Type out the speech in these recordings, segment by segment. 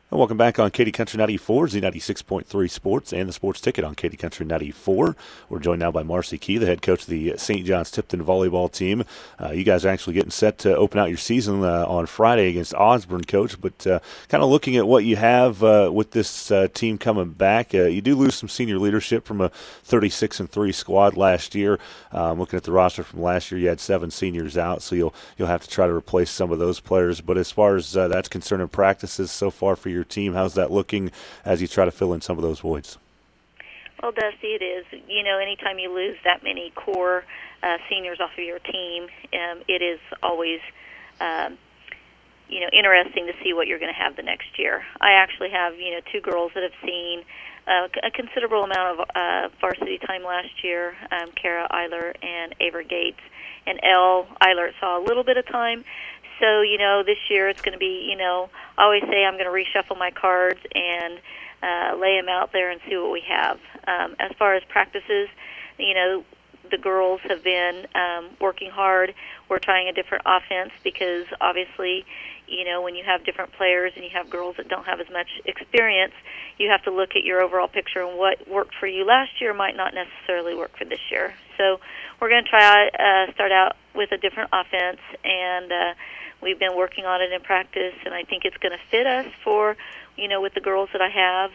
And welcome back on Katy Country 94, Z96.3 Sports, and the Sports Ticket on Katy Country 94. We're joined now by Marcy Key, the head coach of the St. John's Tipton volleyball team. You guys are actually getting set to open out your season on Friday against Osborne, Coach. But kind of looking at what you have with this team coming back, you do lose some senior leadership from a 36-3 squad last year. Looking at the roster from last year, you had 7 seniors out, so you'll have to try to replace some of those players. But as far as that's concerned in practices so far for your team, how's that looking as you try to fill in some of those voids? Well, Dusty, it is. Anytime you lose that many core seniors off of your team, it is always, interesting to see what you're going to have the next year. I actually have, 2 girls that have seen a considerable amount of varsity time last year, Kara Eiler and Ava Gates. And Elle Eilert saw a little bit of time. So, this year it's going to be, I always say I'm going to reshuffle my cards and lay them out there and see what we have. As far as practices, the girls have been working hard. We're trying a different offense because obviously, when you have different players and you have girls that don't have as much experience, you have to look at your overall picture, and what worked for you last year might not necessarily work for this year. So we're going to start out with a different offense, and we've been working on it in practice, and I think it's going to fit us for, with the girls that I have.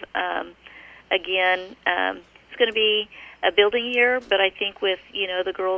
It's going to be a building year, but I think with, the girls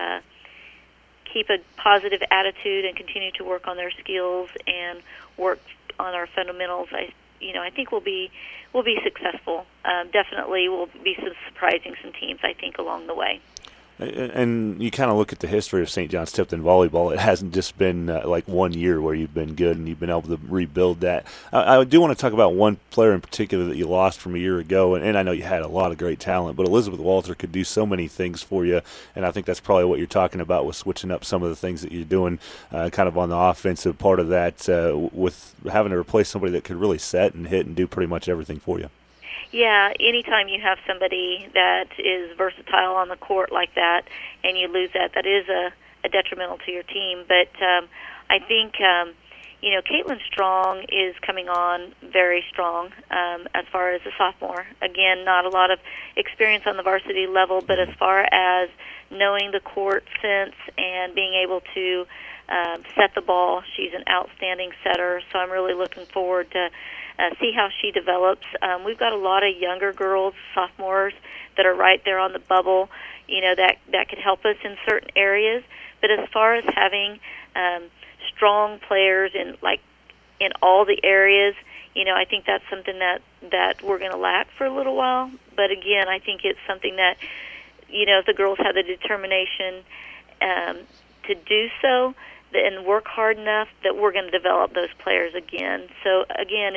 keep a positive attitude and continue to work on their skills and work on our fundamentals, I think we'll be successful. Definitely we'll be surprising some teams, I think, along the way. And you kind of look at the history of St. John's Tipton volleyball. It hasn't just been like 1 year where you've been good and you've been able to rebuild that. I do want to talk about one player in particular that you lost from a year ago, and I know you had a lot of great talent, but Elizabeth Walter could do so many things for you, and I think that's probably what you're talking about with switching up some of the things that you're doing kind of on the offensive part of that with having to replace somebody that could really set and hit and do pretty much everything for you. Yeah, anytime you have somebody that is versatile on the court like that and you lose that is a detrimental to your team. But I think, Caitlin Strong is coming on very strong as far as a sophomore. Again, not a lot of experience on the varsity level, but as far as knowing the court sense and being able to set the ball, she's an outstanding setter. So I'm really looking forward to see how she develops. We've got a lot of younger girls, sophomores, that are right there on the bubble, that could help us in certain areas. But as far as having strong players in all the areas, I think that's something that we're going to lack for a little while. But again, I think it's something that, if the girls have the determination to do so and work hard enough, that we're going to develop those players again. So again,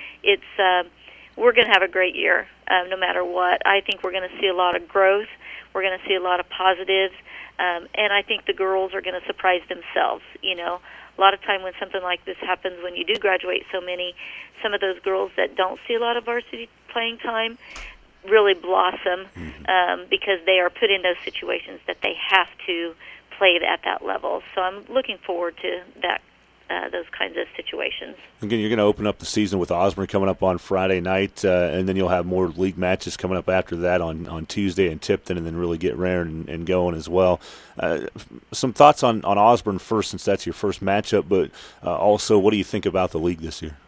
we're going to have a great year no matter what. I think we're going to see a lot of growth. We're going to see a lot of positives, and I think the girls are going to surprise themselves. A lot of time when something like this happens, when you do graduate some of those girls that don't see a lot of varsity playing time really blossom because they are put in those situations that they have to play at that level. So I'm looking forward to that, those kinds of situations. Again, you're going to open up the season with Osborne coming up on Friday night, and then you'll have more league matches coming up after that on Tuesday in Tipton, and then really get round and going as well. Some thoughts on Osborne first, since that's your first matchup, but also what do you think about the league this year?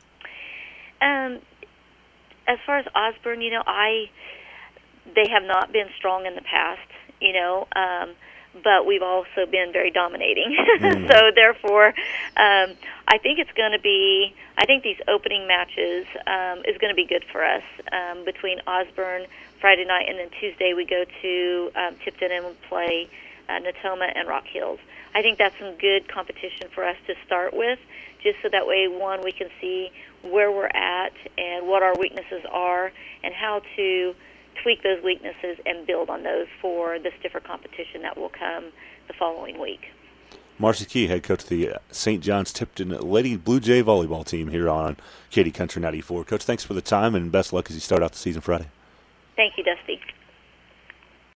As far as Osborne, they have not been strong in the past, but we've also been very dominating. So therefore, I think it's going to be, I think these opening matches is going to be good for us. Between Osborne Friday night and then Tuesday we go to Tipton and we play Natoma and Rock Hills. I think that's some good competition for us to start with, just so that way, one, we can see where we're at and what our weaknesses are and how to tweak those weaknesses and build on those for the stiffer competition that will come the following week. Marcy Key, head coach of the St. John's Tipton Lady Blue Jay volleyball team here on Katy Country 94. Coach, thanks for the time and best luck as you start out the season Friday. Thank you, Dusty.